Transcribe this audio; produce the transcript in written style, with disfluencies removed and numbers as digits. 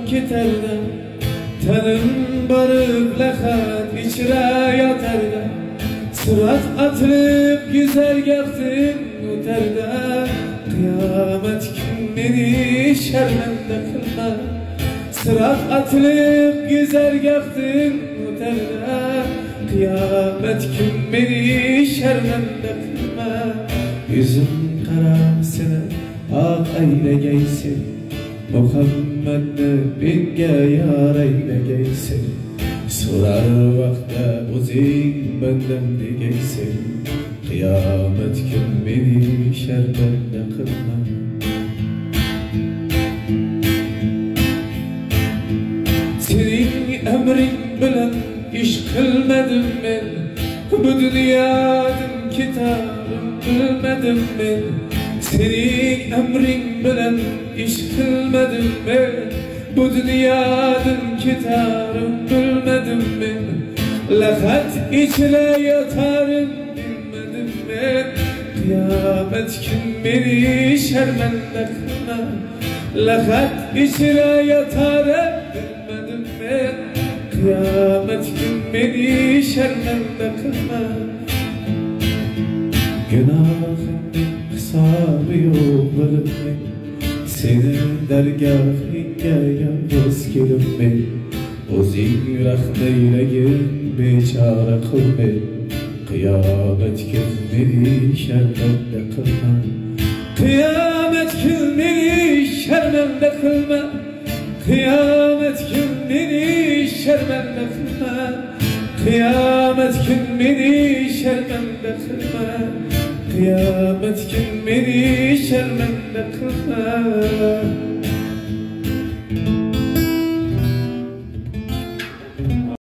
keterdə, tənin barıb ləhət içrə yatərdə, sırat atılıb güzərgahtin ötərdə, qiyamət gün meni şərməndə qılma. Sırat atılıb güzərgahtin ötərdə, qiyamət gün meni şərməndə qılma. Yüzüm qara sənə ağ eylegeysin, Muhammed binge yar eylegeysin. Sorar vakta uzin benden degeysin, kıyamet gün beni şerbette kılma. Senin emrin bilen iş kılmadım ben, bu dünyanın kitabın bilmedim ben. Senin emrin bilen iş kılmadım ben, bu dünyanın kitabın bilmedim ben. Ləhət içine yatarım bilmedim ben. Kıyamet gün beni şərməndə qılma. Ləhət içine yatarım bilmedim ben. Kıyamet gün beni şərməndə qılma. Günahın hesabı yok bölümün, senin dergahınca yalnız gelin ben. O zin rahmeyleyin beçare kıl ben, kıyamet gün beni şermende kılma. Kıyamet gün beni şermende kılma. Kıyamet gün beni şermende kılma. Kıyamet gün beni şermende kılma. Kıyamet gün beni şermende kılma.